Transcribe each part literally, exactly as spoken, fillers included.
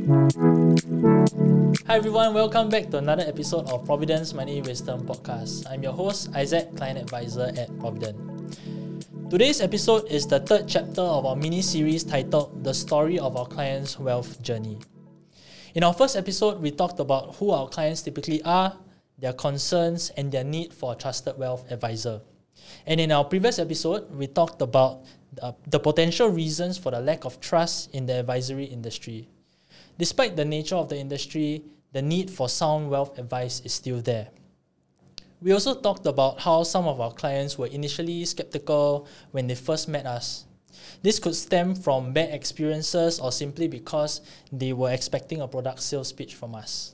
Hi everyone, welcome back to another episode of Providence Money Wisdom Podcast. I'm your host, Isaac, Client Advisor at Provident. Today's episode is the third chapter of our mini-series titled The Story of Our Clients' Wealth Journey. In our first episode, we talked about who our clients typically are, their concerns, and their need for a trusted wealth advisor. And in our previous episode, we talked about the, the potential reasons for the lack of trust in the advisory industry. Despite the nature of the industry, the need for sound wealth advice is still there. We also talked about how some of our clients were initially skeptical when they first met us. This could stem from bad experiences or simply because they were expecting a product sales pitch from us.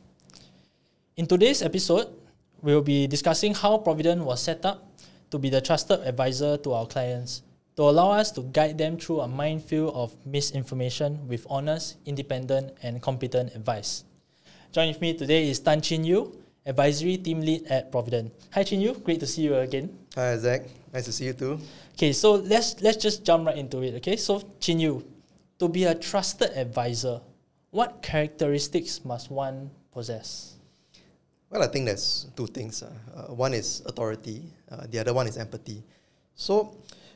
In today's episode, we will be discussing how Provident was set up to be the trusted advisor to our clients, to allow us to guide them through a minefield of misinformation with honest, independent, and competent advice. Join with me today is Tan Chin Yu, Advisory Team Lead at Provident. Hi Chin Yu, great to see you again. Hi Zach, nice to see you too. Okay, so let's let's just jump right into it. Okay, so Chin Yu, to be a trusted advisor, what characteristics must one possess? Well, I think there's two things. Uh. Uh, one is authority, uh, the other one is empathy. So,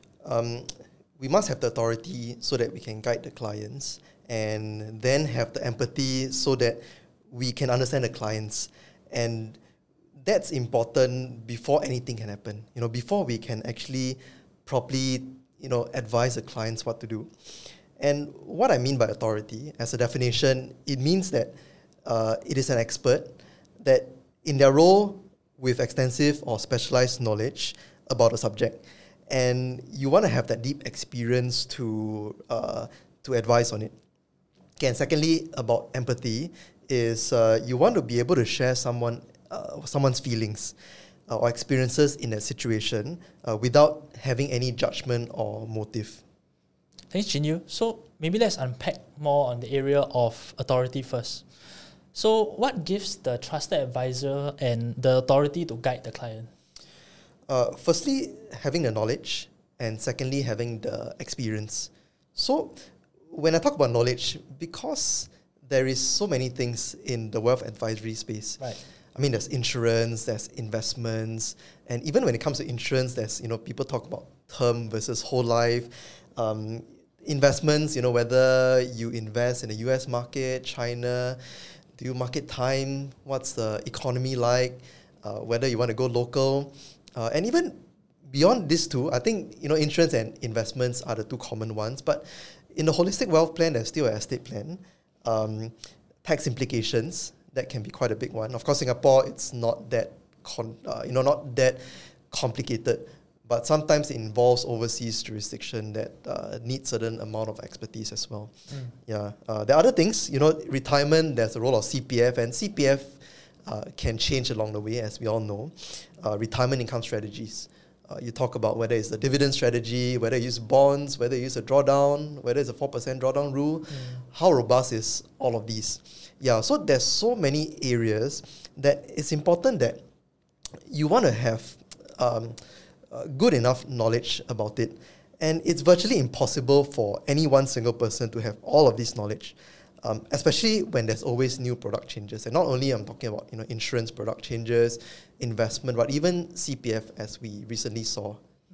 um, we must have the authority so that we can guide the clients, and then have the empathy so that we can understand the clients. And that's important before anything can happen. You know, before we can actually properly, you know, advise the clients what to do. And what I mean by authority, as a definition, it means that uh, it is an expert that in their role with extensive or specialized knowledge about a subject. And you want to have that deep experience to uh, to advise on it. Okay, and secondly, about empathy, is uh, you want to be able to share someone uh, someone's feelings uh, or experiences in a situation uh, without having any judgment or motive. Thanks, Chin Yu. So maybe let's unpack more on the area of authority first. So what gives the trusted advisor and the authority to guide the client? Uh, firstly, having the knowledge, and secondly, having the experience. So when I talk about knowledge, because there is so many things in the wealth advisory space. Right. I mean, there's insurance, there's investments, and even when it comes to insurance, there's, you know, people talk about term versus whole life. Um, investments, you know, whether you invest in the U S market, China, do you market time, what's the economy like, uh, whether you want to go local. Uh, and even beyond these two, I think, you know, insurance and investments are the two common ones. But in the holistic wealth plan, there's still an estate plan. Um, tax implications, that can be quite a big one. Of course, Singapore, it's not that con- uh, you know not that complicated, but sometimes it involves overseas jurisdiction that uh, needs certain amount of expertise as well. Mm. Yeah, uh, there are other things. You know, retirement. There's a role of C P F, and C P F uh, can change along the way, as we all know. Uh, retirement income strategies. Uh, you talk about whether it's a dividend strategy, whether you use bonds, whether you use a drawdown, whether it's a four percent drawdown rule. Mm. How robust is all of these? Yeah, so there's so many areas that it's important that you want to have um, uh, good enough knowledge about it. And it's virtually impossible for any one single person to have all of this knowledge, um, especially when there's always new product changes. And not only I'm talking about, you know, insurance product changes, investment, but even C P F, as we recently saw.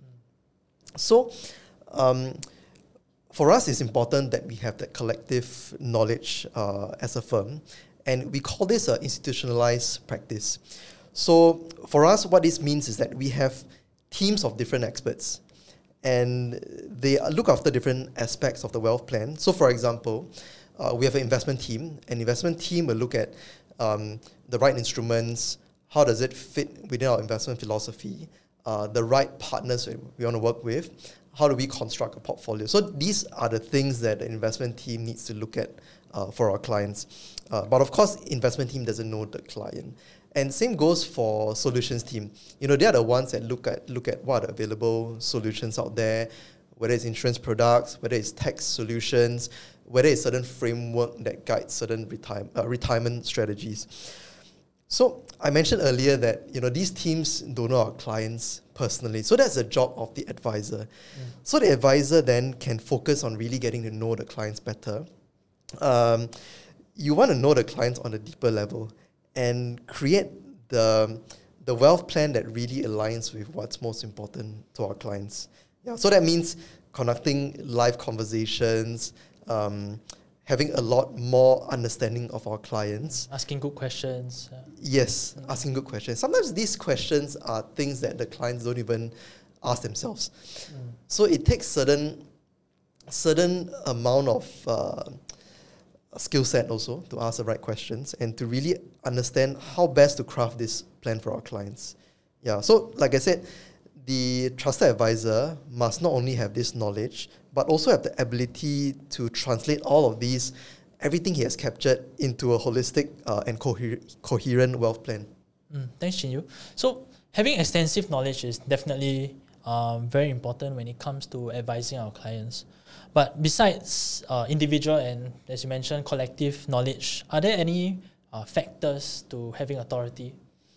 Mm. So, um, for us, it's important that we have that collective knowledge uh, as a firm, and we call this an institutionalized practice. So for us, what this means is that we have teams of different experts, and they look after different aspects of the wealth plan. So for example, uh, we have an investment team. An investment team will look at um, the right instruments, how does it fit within our investment philosophy, uh, the right partners we want to work with, how do we construct a portfolio? So these are the things that the investment team needs to look at uh, for our clients. Uh, but of course, investment team doesn't know the client. And same goes for solutions team. You know, they are the ones that look at look at what are the available solutions out there, whether it's insurance products, whether it's tax solutions, whether it's certain framework that guides certain retire, uh, retirement strategies. So I mentioned earlier that, you know, these teams don't know our clients personally. So that's the job of the advisor. Mm. So the advisor then can focus on really getting to know the clients better. Um, you want to know the clients on a deeper level and create the the wealth plan that really aligns with what's most important to our clients. Yeah, so that means conducting live conversations, um, having a lot more understanding of our clients. Asking good questions. Uh, Yes, asking good questions. Sometimes these questions are things that the clients don't even ask themselves. mm. So it takes certain certain amount of uh, skill set also to ask the right questions and to really understand how best to craft this plan for our clients. Yeah, so like I said, the trusted advisor must not only have this knowledge, but also have the ability to translate all of these, everything he has captured, into a holistic uh, and coher- coherent wealth plan. Mm, thanks, Chin Yu. So having extensive knowledge is definitely um, very important when it comes to advising our clients. But besides uh, individual and, as you mentioned, collective knowledge, are there any uh, factors to having authority?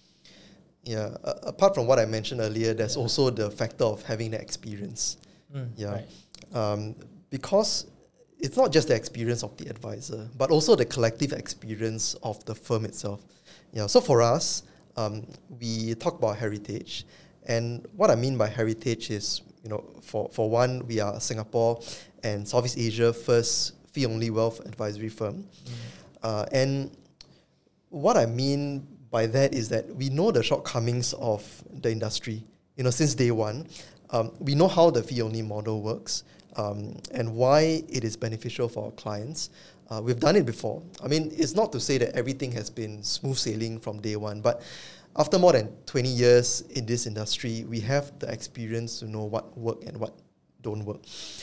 Yeah, uh, apart from what I mentioned earlier, there's also the factor of having the experience. Mm, Yeah, right. um, because it's not just the experience of the advisor, but also the collective experience of the firm itself. Yeah, so for us, um, we talk about heritage, and what I mean by heritage is, you know, for, for one, we are Singapore and Southeast Asia first fee-only wealth advisory firm. Mm. Uh, and what I mean by that is that we know the shortcomings of the industry. You know, since day one, um, we know how the fee-only model works um, and why it is beneficial for our clients. Uh, we've done it before. I mean, it's not to say that everything has been smooth sailing from day one, but after more than twenty years in this industry, we have the experience to know what work and what don't work.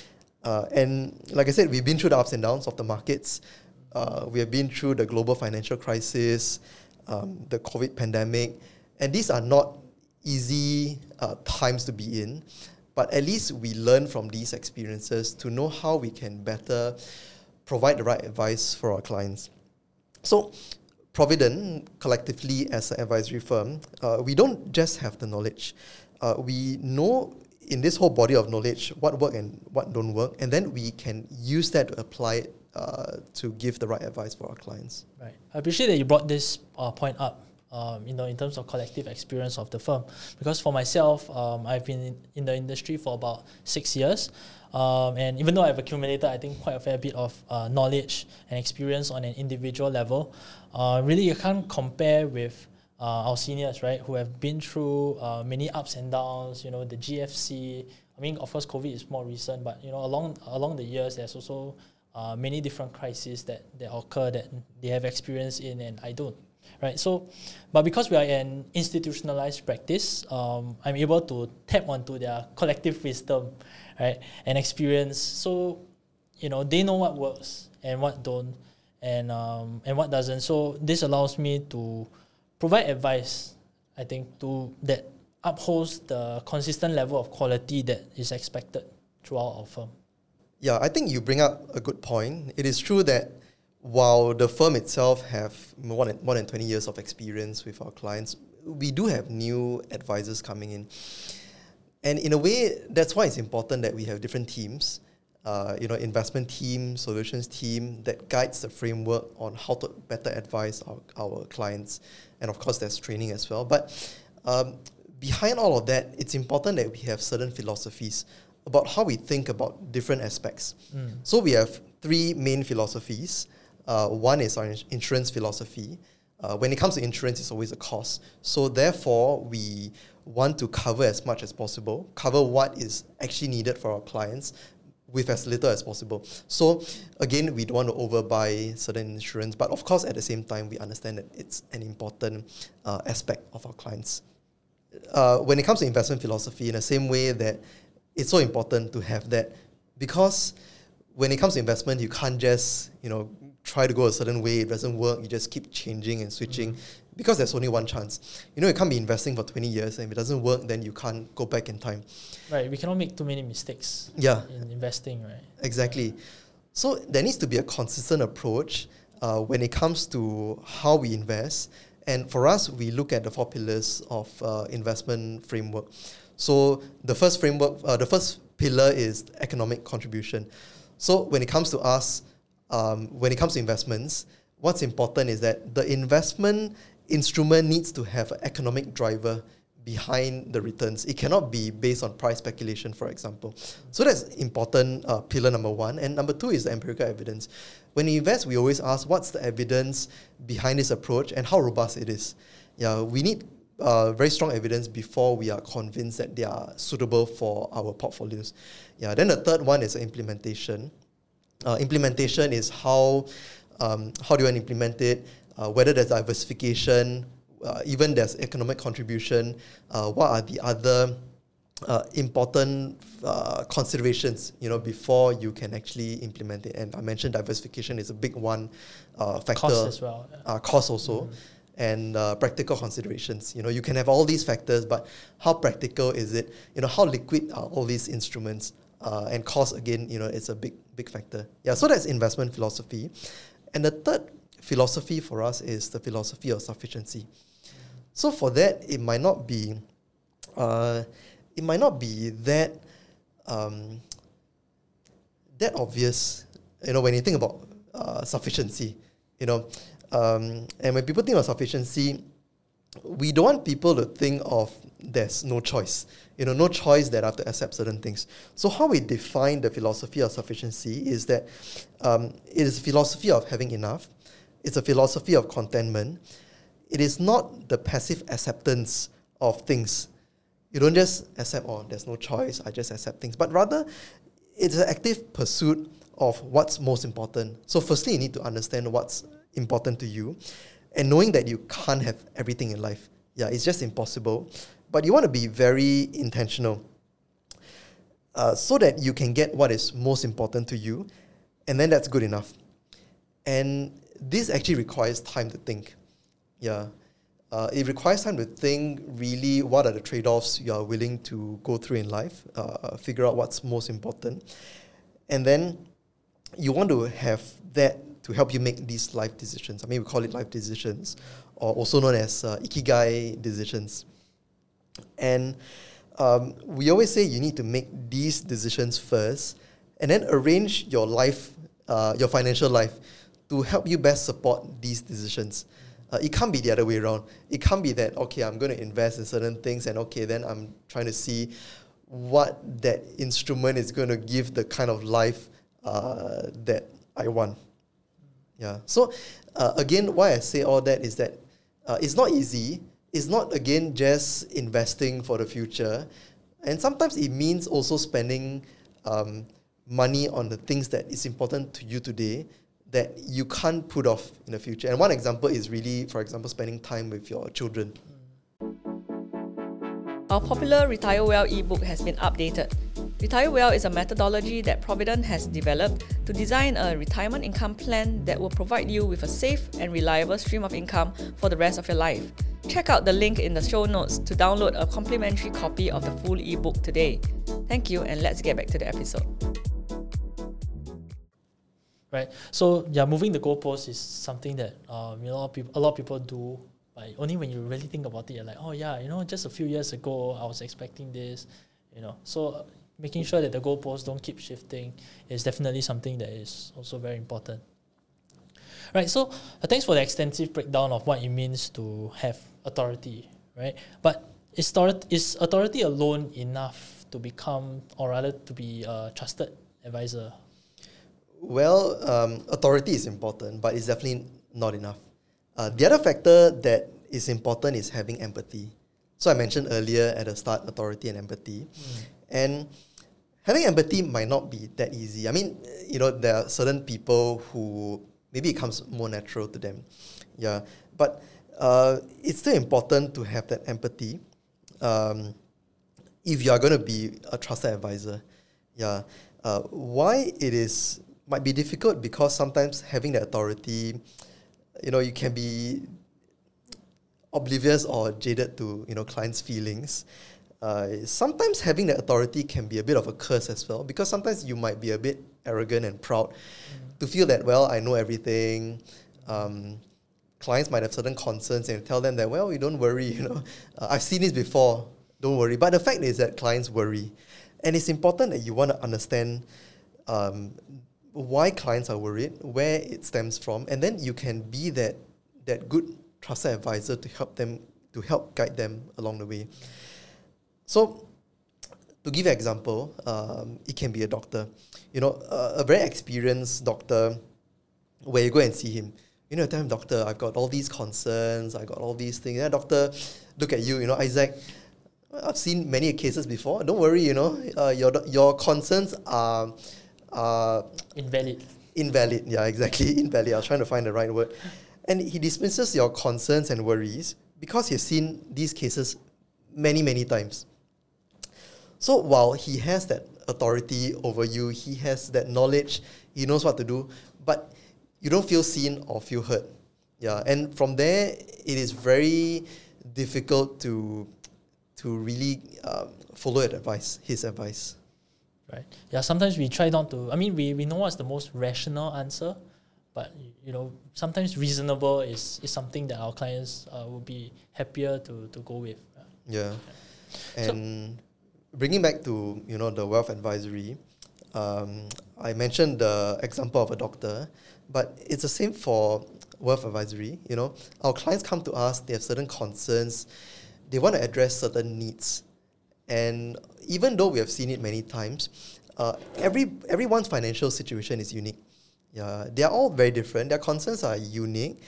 Uh, and like I said, we've been through the ups and downs of the markets. Uh, we have been through the global financial crisis, um, the COVID pandemic, and these are not easy uh, times to be in, but at least we learn from these experiences to know how we can better provide the right advice for our clients. So, Provident, collectively as an advisory firm, uh, we don't just have the knowledge. Uh, we know in this whole body of knowledge what work and what don't work, and then we can use that to apply it uh, to give the right advice for our clients. Right. I appreciate that you brought this uh, point up, um, you know, in terms of collective experience of the firm. Because for myself, um, I've been in, in the industry for about six years. Um, and even though I've accumulated, I think, quite a fair bit of uh, knowledge and experience on an individual level, uh, really you can't compare with uh, our seniors, right, who have been through uh, many ups and downs, you know, the G F C. I mean, of course, COVID is more recent, but, you know, along along the years, there's also uh, many different crises that, that occur that they have experience in and I don't. Right, so, but because we are an institutionalized practice, um, I'm able to tap onto their collective wisdom, right, and experience. So, you know, they know what works and what don't, and um, and what doesn't. So this allows me to provide advice, I think, to that upholds the consistent level of quality that is expected throughout our firm. Yeah, I think you bring up a good point. It is true that while the firm itself have more than, more than twenty years of experience with our clients, we do have new advisors coming in. And in a way, that's why it's important that we have different teams, uh, you know, investment team, solutions team that guides the framework on how to better advise our, our clients. And of course, there's training as well. But um, behind all of that, it's important that we have certain philosophies about how we think about different aspects. Mm. So we have three main philosophies. Uh, one is our ins- insurance philosophy. Uh, when it comes to insurance, it's always a cost. So therefore, we want to cover as much as possible, cover what is actually needed for our clients with as little as possible. So again, we don't want to overbuy certain insurance, but of course, at the same time, we understand that it's an important uh, aspect of our clients. Uh, when it comes to investment philosophy, in the same way that it's so important to have that, because when it comes to investment, you can't just, you know, try to go a certain way, it doesn't work, you just keep changing and switching, mm-hmm. because there's only one chance. You know, you can't be investing for twenty years, and if it doesn't work, then you can't go back in time. Right, we cannot make too many mistakes yeah. in investing, right? Exactly. Yeah. So there needs to be a consistent approach uh, when it comes to how we invest. And for us, we look at the four pillars of uh, investment framework. So the first framework, uh, the first pillar is economic contribution. So when it comes to us, um, when it comes to investments, what's important is that the investment instrument needs to have an economic driver behind the returns. It cannot be based on price speculation, for example. So that's important, uh, pillar number one. And number two is the empirical evidence. When you invest, we always ask, what's the evidence behind this approach and how robust it is? Yeah, we need uh, very strong evidence before we are convinced that they are suitable for our portfolios. Yeah. Then the third one is implementation. Uh, implementation is how um, how do you want to implement it? Uh, whether there's diversification, uh, even there's economic contribution. Uh, what are the other uh, important uh, considerations, you know, before you can actually implement it? And I mentioned diversification is a big one uh, factor. Cost as well. Yeah. Uh, cost also. Mm-hmm. And uh, practical considerations. You know, you can have all these factors, but how practical is it? You know, how liquid are all these instruments? Uh, and cost, again, you know, it's a big, big factor. Yeah, so that's investment philosophy. And the third philosophy for us is the philosophy of sufficiency. So for that, it might not be, uh, it might not be that, um, that obvious. You know, when you think about uh, sufficiency, you know, um, and when people think of sufficiency, we don't want people to think of there's no choice. You know, no choice that I have to accept certain things. So how we define the philosophy of sufficiency is that um, it is a philosophy of having enough. It's a philosophy of contentment. It is not the passive acceptance of things. You don't just accept, oh, there's no choice, I just accept things. But rather, it's an active pursuit of what's most important. So firstly, you need to understand what's important to you, and knowing that you can't have everything in life. Yeah, it's just impossible. But you want to be very intentional uh, so that you can get what is most important to you, and then that's good enough. And this actually requires time to think. Yeah, uh, it requires time to think really what are the trade-offs you are willing to go through in life, uh, figure out what's most important. And then you want to have that to help you make these life decisions. I mean, we call it life decisions, or also known as uh, ikigai decisions. And um, we always say you need to make these decisions first, and then arrange your life, uh, your financial life, to help you best support these decisions. Uh, it can't be the other way around. It can't be that, okay, I'm going to invest in certain things, and okay, then I'm trying to see what that instrument is going to give the kind of life uh, that I want. Yeah. So uh, again, why I say all that is that uh, it's not easy. It's not, again, just investing for the future. And sometimes it means also spending um, money on the things that is important to you today that you can't put off in the future. And one example is really, for example, spending time with your children. Our popular Retire Well ebook has been updated. Retire Well is a methodology that Provident has developed to design a retirement income plan that will provide you with a safe and reliable stream of income for the rest of your life. Check out the link in the show notes to download a complimentary copy of the full ebook today. Thank you, and let's get back to the episode. Right. So yeah, moving the goalpost is something that um, you know, a lot of people, a lot of people do. But only when you really think about it, you're like, oh yeah, you know, just a few years ago, I was expecting this, you know. So uh, making sure that the goalposts don't keep shifting is definitely something that is also very important. Right. So uh, thanks for the extensive breakdown of what it means to have authority. Right. But is authority, is authority alone enough to become, or rather to be a trusted advisor? Well, um, authority is important, but it's definitely not enough. Uh, the other factor that is important is having empathy. So I mentioned earlier at the start, authority and empathy. Mm. And having empathy might not be that easy. I mean, you know, there are certain people who maybe it comes more natural to them. Yeah. But uh, it's still important to have that empathy um, if you are going to be a trusted advisor. Yeah. Uh, why it is might be difficult because sometimes having the authority, you know, you can be oblivious or jaded to, you know, clients' feelings. Uh, sometimes having the authority can be a bit of a curse as well, because sometimes you might be a bit arrogant and proud mm. to feel that, well, I know everything. Um, clients might have certain concerns and tell them that, well, you don't worry, you know, uh, I've seen this before, don't worry. But the fact is that clients worry. And it's important that you want to understand um, why clients are worried, where it stems from, and then you can be that that good trusted advisor to help them, to help guide them along the way. So, to give an example, um, it can be a doctor. You know, uh, a very experienced doctor, where you go and see him. You know, tell him, doctor, I've got all these concerns, I got all these things. Yeah, doctor, look at you, you know, Isaac, I've seen many cases before. Don't worry, you know, uh, your your concerns are are Invalid. invalid. Yeah, exactly, invalid. I was trying to find the right word. And he dismisses your concerns and worries because he's seen these cases many, many times. So while he has that authority over you, he has that knowledge, he knows what to do, but you don't feel seen or feel heard. Yeah, and from there, it is very difficult to to really um, follow his advice, his advice. Right. Yeah, sometimes we try not to, I mean, we, we know what's the most rational answer, but, you know, sometimes reasonable is, is something that our clients uh, will be happier to, to go with. Yeah. yeah. And so, bringing back to, you know, the wealth advisory, um, I mentioned the example of a doctor, but it's the same for wealth advisory. You know, our clients come to us, they have certain concerns, they want to address certain needs. And even though we have seen it many times, uh, every everyone's financial situation is unique. Yeah, they are all very different. Their concerns are unique.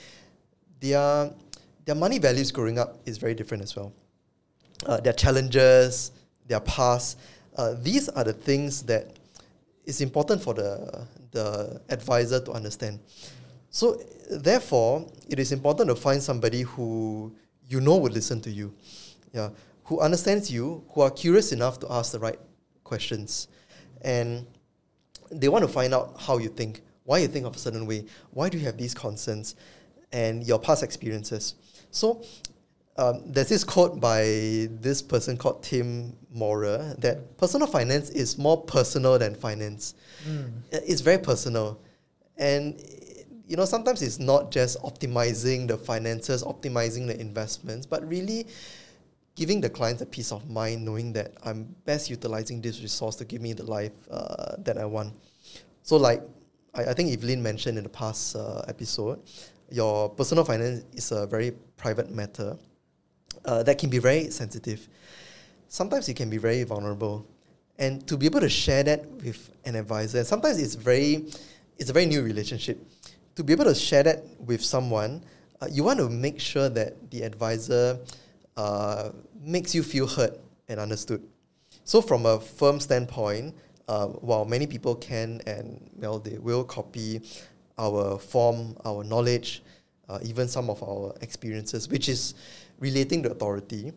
Their their money values growing up is very different as well. Uh, their challenges, their past, uh, these are the things that is important for the the advisor to understand. So therefore, it is important to find somebody who you know would listen to you. Yeah. Who understands you, who are curious enough to ask the right questions. And they want to find out how you think, why you think of a certain way, why do you have these concerns, and your past experiences. So um, there's this quote by this person called Tim Morer that personal finance is more personal than finance. Mm. It's very personal. And you know, sometimes it's not just optimizing the finances, optimizing the investments, but really giving the clients a peace of mind, knowing that I'm best utilizing this resource to give me the life uh, that I want. So like, I, I think Evelyn mentioned in the past uh, episode, your personal finance is a very private matter uh, that can be very sensitive. Sometimes it can be very vulnerable. And to be able to share that with an advisor, and sometimes it's very, it's a very new relationship. To be able to share that with someone, uh, you want to make sure that the advisor Uh, makes you feel heard and understood. So from a firm standpoint, uh, while many people can and well they will copy our form, our knowledge, uh, even some of our experiences, which is relating to authority,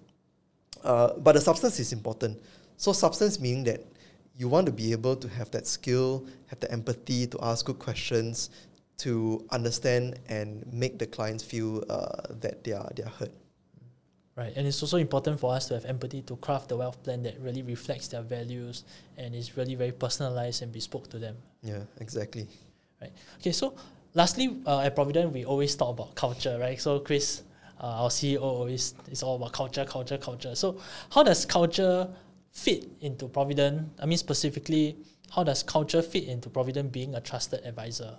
uh, but the substance is important. So substance meaning that you want to be able to have that skill, have the empathy to ask good questions, to understand and make the clients feel uh, that they are they are heard. Right, and it's also important for us to have empathy to craft the wealth plan that really reflects their values and is really very personalized and bespoke to them. Yeah, exactly. Right. Okay, so lastly, uh, at Provident, we always talk about culture, right? So Chris, uh, our C E O, always is all about culture, culture, culture. So how does culture fit into Provident? I mean, specifically, how does culture fit into Provident being a trusted advisor?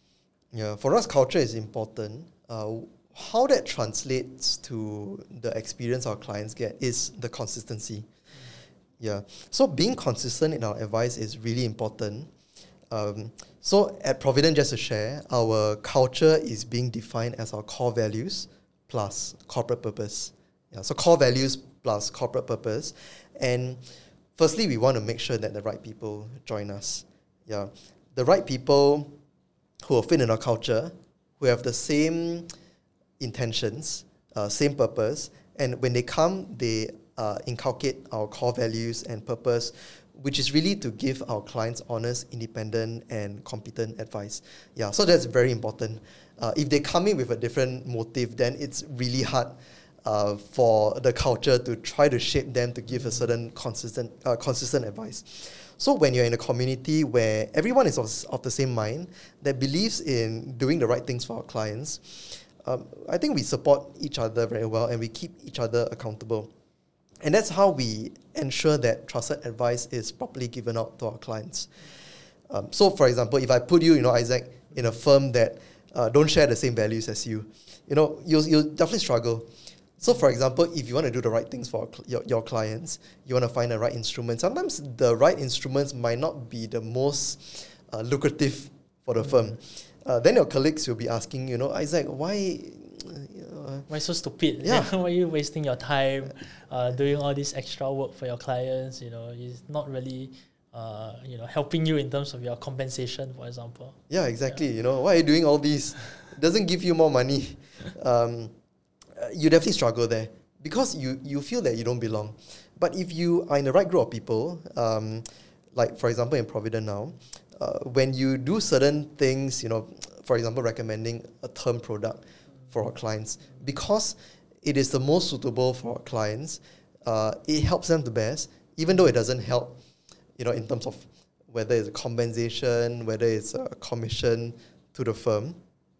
Yeah, for us, culture is important. Uh, How that translates to the experience our clients get is the consistency. Yeah. So being consistent in our advice is really important. Um, so at Provident, just to share, our culture is being defined as our core values plus corporate purpose. Yeah. So core values plus corporate purpose. And firstly, we want to make sure that the right people join us. Yeah. The right people who will fit in our culture, who have the same intentions, uh, same purpose, and when they come, they uh, inculcate our core values and purpose, which is really to give our clients honest, independent, and competent advice. Yeah, so that's very important. Uh, if they come in with a different motive, then it's really hard uh, for the culture to try to shape them to give a certain consistent, uh, consistent advice. So when you're in a community where everyone is of, of the same mind, that believes in doing the right things for our clients, Um, I think we support each other very well and we keep each other accountable. And that's how we ensure that trusted advice is properly given out to our clients. Um, so, for example, if I put you, you know, Isaac, in a firm that uh, don't share the same values as you, you know, you'll, you'll definitely struggle. So, for example, if you want to do the right things for your, your clients, you want to find the right instruments. Sometimes the right instruments might not be the most uh, lucrative for the firm. Uh, then your colleagues will be asking, you know, Isaac, why... Uh, why so stupid? Yeah. Why are you wasting your time uh, doing all this extra work for your clients? You know, it's not really... Uh, you know, helping you in terms of your compensation, for example. Yeah, exactly. Yeah. You know, why are you doing all these? It doesn't give you more money. Um, you definitely struggle there because you, you feel that you don't belong. But if you are in the right group of people, um, like for example in Provident now, uh, when you do certain things, you know, for example, recommending a term product for our clients, because it is the most suitable for our clients, uh, it helps them the best, even though it doesn't help, you know, in terms of whether it's a compensation, whether it's a commission to the firm,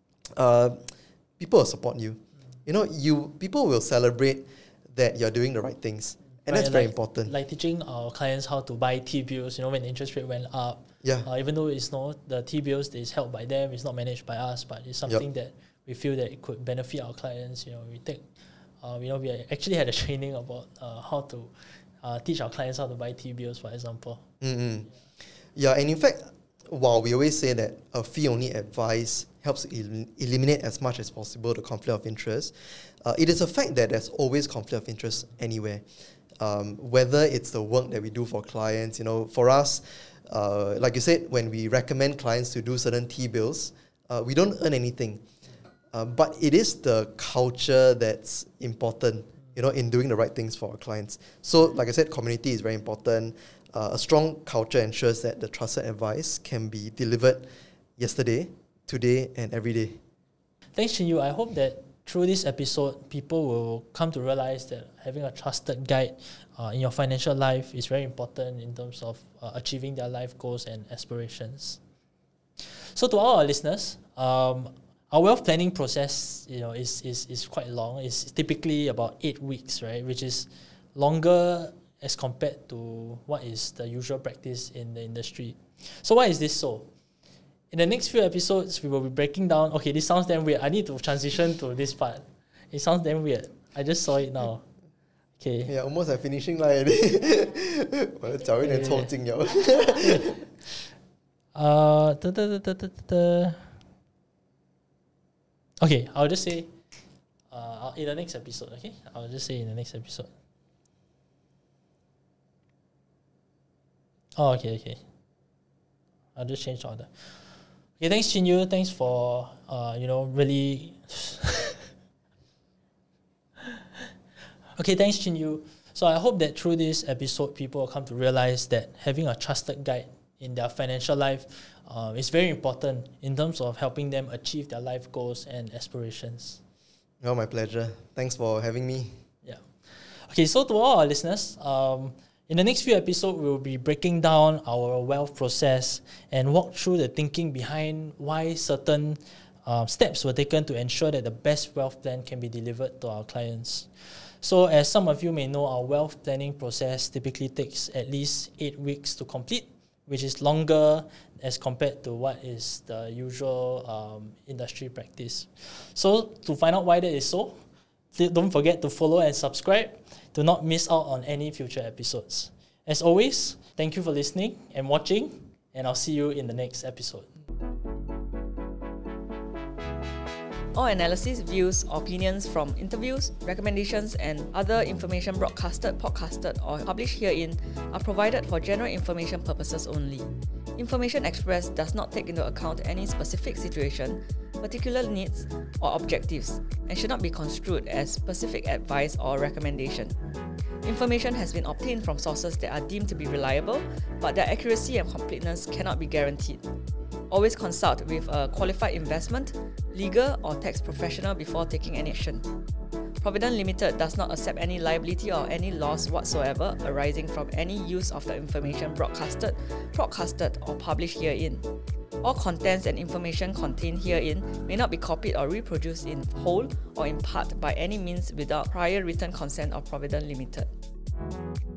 uh, people will support you. You know, you people will celebrate that you're doing the right things, and right, that's very like, important. Like teaching our clients how to buy T-bills, you know, when the interest rate went up. Yeah. Uh, even though it's not the T-bills is held by them, it's not managed by us, but it's something yep. that we feel that it could benefit our clients. You know, we take, uh, you know, we actually had a training about uh, how to Uh, teach our clients how to buy T-bills, for example. Mm-hmm. Yeah, and in fact, while we always say that a fee-only advice helps el- eliminate as much as possible the conflict of interest, uh, it is a fact that there's always conflict of interest anywhere. Um, whether it's the work that we do for clients, you know, for us, uh, like you said, when we recommend clients to do certain T-bills, uh, we don't earn anything. Uh, but it is the culture that's important, you know, in doing the right things for our clients. So, like I said, community is very important. Uh, a strong culture ensures that the trusted advice can be delivered yesterday, today, and every day. Thanks, Chin Yu. I hope that through this episode, people will come to realize that having a trusted guide uh, in your financial life is very important in terms of uh, achieving their life goals and aspirations. So, to all our listeners, um, our wealth planning process, you know, is, is is quite long. It's typically about eight weeks, right? Which is longer as compared to what is the usual practice in the industry. So why is this so? In the next few episodes, we will be breaking down. Okay, this sounds damn weird. I need to transition to this part. It sounds damn weird. I just saw it now. Okay. Yeah, almost like finishing line already. 我的脚有点抽筋了。 uh, da, da, da, da, da, da. Okay, I'll just say uh, in the next episode, okay? I'll just say in the next episode. Oh, okay, okay. I'll just change the order. Okay, thanks, Chin Yu. Thanks for, uh, you know, really... okay, thanks, Chin Yu. So I hope that through this episode, people will come to realize that having a trusted guide in their financial life Uh, it's very important in terms of helping them achieve their life goals and aspirations. Oh, my pleasure. Thanks for having me. Yeah. Okay, so to all our listeners, um, in the next few episodes, we'll be breaking down our wealth process and walk through the thinking behind why certain uh, steps were taken to ensure that the best wealth plan can be delivered to our clients. So as some of you may know, our wealth planning process typically takes at least eight weeks to complete, which is longer as compared to what is the usual um, industry practice. So to find out why that is so, don't forget to follow and subscribe to not miss out on any future episodes. As always, thank you for listening and watching, and I'll see you in the next episode. All analysis, views, opinions from interviews, recommendations, and other information broadcasted, podcasted, or published herein are provided for general information purposes only. Information expressed does not take into account any specific situation, particular needs, or objectives, and should not be construed as specific advice or recommendation. Information has been obtained from sources that are deemed to be reliable, but their accuracy and completeness cannot be guaranteed. Always consult with a qualified investment, legal, or tax professional before taking any action. Provident Limited does not accept any liability or any loss whatsoever arising from any use of the information broadcasted, broadcasted, or published herein. All contents and information contained herein may not be copied or reproduced in whole or in part by any means without prior written consent of Provident Limited.